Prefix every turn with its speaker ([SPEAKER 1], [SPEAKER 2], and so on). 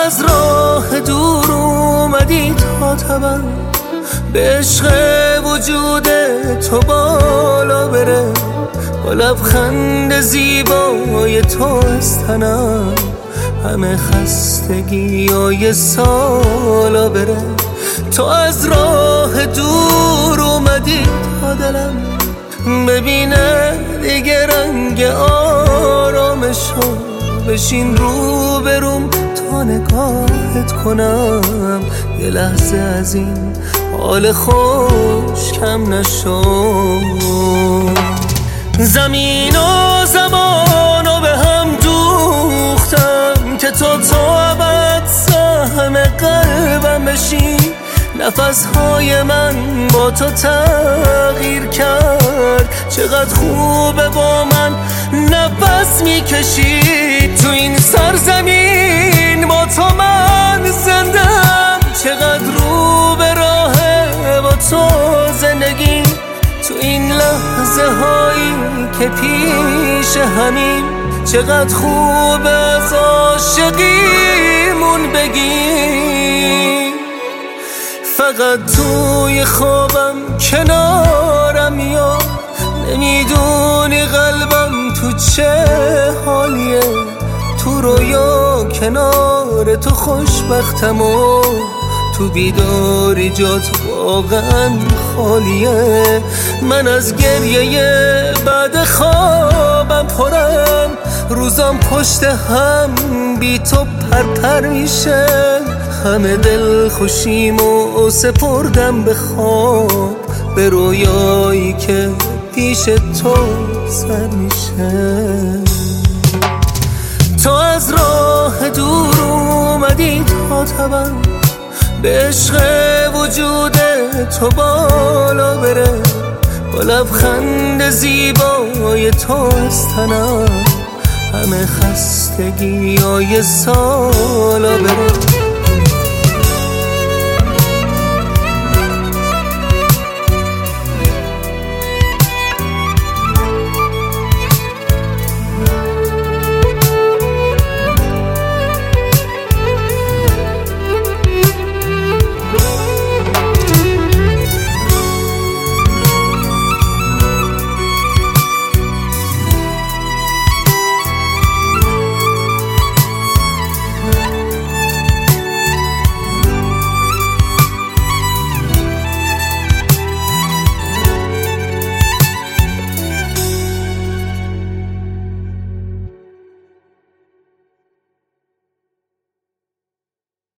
[SPEAKER 1] از راه دور اومدی تا تبم، به عشق وجود تو بالا بره، با لبخند زیبای تو از تنم همه خستگیای سالا بره. تو از راه دور اومدی تا دلم ببینه دیگه رنگ آرامشو، بشین رو بروم تا نگاهت کنم، یه لحظه از این حال خوش کم نشو. زمین و زمانو به هم دوختم که تو ابد سهم قلبم بشی، نفسهای من با تو تغییر کرد، چقدر خوبه با من نفس میکشی. تو این سرزمین با تو من زندم، چقدر رو به راهه با تو زندگی. تو این لحظه هایی که پیش همین، چقدر خوبه از عاشقیمون بگی. فقط توی خوابم کنارم میاد، نمیدونی قلبم تو چه حالیه، تو رویا کنار تو خوشبختم و تو بیداری جات واقعا خالیه. من از گریه بعد خوابم پرم، روزام پشت هم بی تو پرپر میشه، همه دل خوشیمو سپردم به خواب، به رویایی که پیش تو سر میشه. تو از راه دور اومدی تا تبم، به عشق وجود تو بالا بره، با لبخند زیبای تو از تنم همه خستگیای سالا بره.